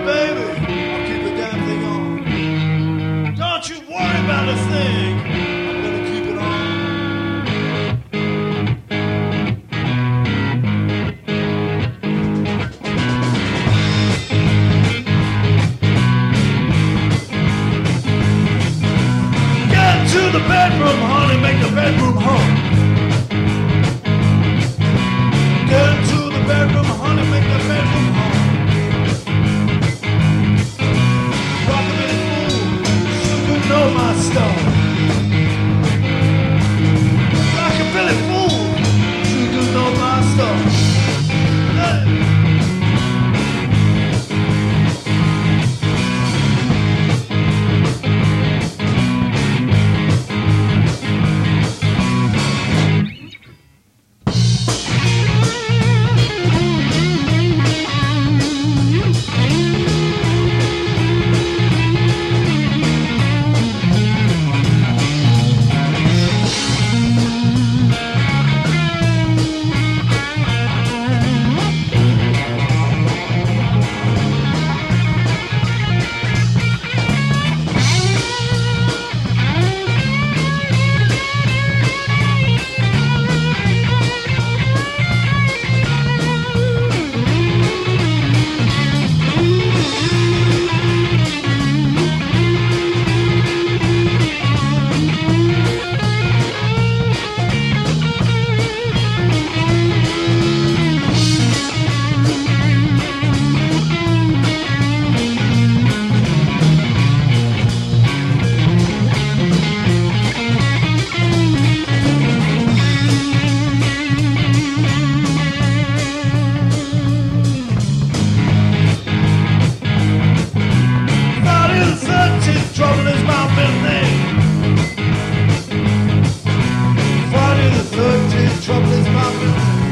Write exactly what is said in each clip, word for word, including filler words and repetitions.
baby, I'll keep the damn thing on. Don't you worry about a thing, I'm gonna keep it on. Get to the bedroom, honey, make the bedroom home. Get to the bedroom, honey, make the bedroom home. Rockabilly fool, you could know my stuff. Rockabilly fool, you could know my stuff. Hey. Trouble is my middle name. Friday the thirteenth, trouble is my middle name.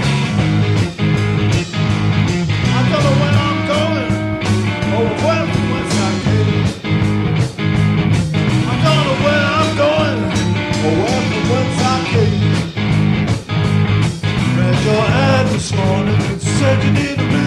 I don't know where I'm going, or where from whence I came. I don't know where I'm going, or where from whence I came. Read your ad this morning and said you need a